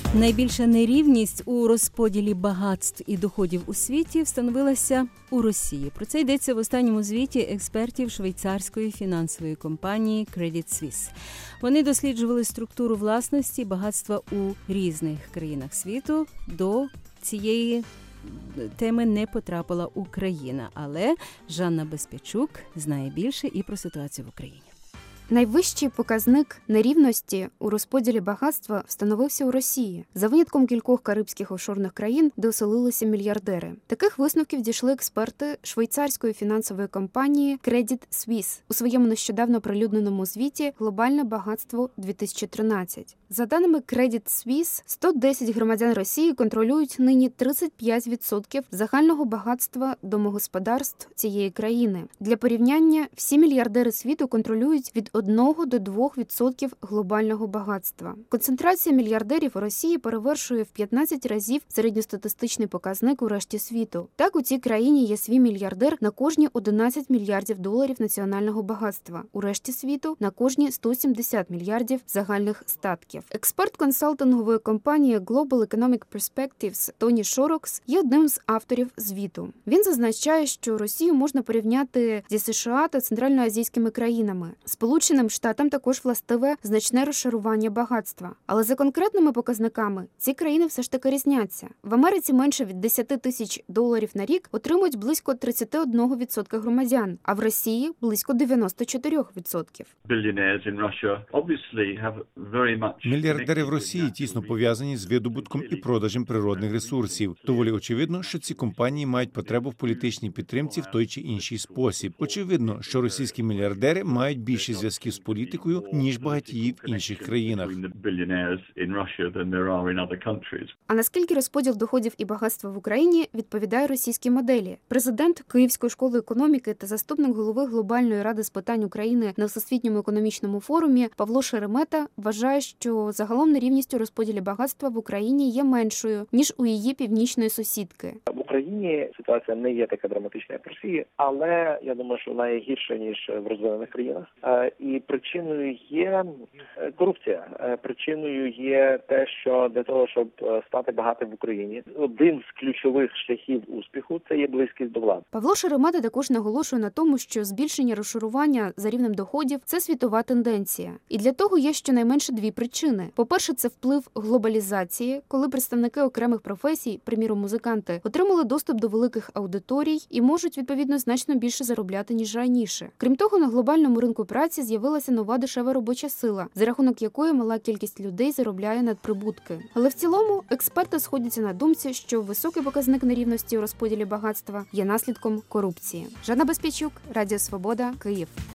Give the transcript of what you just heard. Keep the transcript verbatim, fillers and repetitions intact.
Найбільша нерівність у розподілі багатств і доходів у світі встановилася у Росії. Про це йдеться в останньому звіті експертів швейцарської фінансової компанії Credit Suisse. Вони досліджували структуру власності і багатства у різних країнах світу. До цієї теми не потрапила Україна, але Жанна Безпечук знає більше і про ситуацію в Україні. Найвищий показник нерівності у розподілі багатства встановився у Росії, за винятком кількох карибських офшорних країн, де оселилися мільярдери. Таких висновків дійшли експерти швейцарської фінансової компанії Credit Suisse у своєму нещодавно оприлюдненому звіті «Глобальне багатство дві тисячі тринадцять». За даними Credit Suisse, сто десять громадян Росії контролюють нині тридцять п'ять відсотків загального багатства домогосподарств цієї країни. Для порівняння, всі мільярдери світу контролюють від одного до двох відсотків глобального багатства. Концентрація мільярдерів у Росії перевершує в п'ятнадцять разів середньостатистичний показник у решті світу. Так, у цій країні є свій мільярдер на кожні одинадцять мільярдів доларів національного багатства. У решті світу – на кожні сто сімдесят мільярдів загальних статків. Експерт консалтингової компанії Global Economic Perspectives Тоні Шорокс є одним з авторів звіту. Він зазначає, що Росію можна порівняти зі США та центральноазійськими країнами. Сполученим Штатам також властиве значне розшарування багатства. Але за конкретними показниками ці країни все ж таки різняться. В Америці менше від десять тисяч доларів на рік отримують близько тридцять один відсоток громадян, а в Росії – близько дев'яносто чотири відсотки. Мільярдери в Росії тісно пов'язані з видобутком і продажем природних ресурсів. Доволі очевидно, що ці компанії мають потребу в політичній підтримці в той чи інший спосіб. Очевидно, що російські мільярдери мають більше зв'язків з політикою, ніж багатії в інших країнах. А наскільки розподіл доходів і багатства в Україні відповідає російській моделі? Президент Київської школи економіки та заступник голови Глобальної ради з питань України на Всесвітньому економічному форумі Павло Шеремета вважає, що загалом нерівність у розподілі багатства в Україні є меншою, ніж у її північної сусідки. В Україні ситуація не є така драматична, як в Росії, але я думаю, що вона є гірша, ніж в розвинених країнах. І причиною є корупція. Причиною є те, що для того, щоб стати багатим в Україні, один з ключових шляхів успіху – це є близькість до влади. Павло Шеремета також наголошує на тому, що збільшення розшарування за рівнем доходів – це світова тенденція. І для того є щонайменше дві причини. По-перше, це вплив глобалізації, коли представники окремих професій, приміром музиканти, отримали доступ до великих аудиторій і можуть, відповідно, значно більше заробляти, ніж раніше. Крім того, на глобальному ринку праці з'явилася нова дешева робоча сила, за рахунок якої мала кількість людей заробляє надприбутки. Але в цілому експерти сходяться на думці, що високий показник нерівності у розподілі багатства є наслідком корупції. Жанна Безпечук, Радіо Свобода, Київ.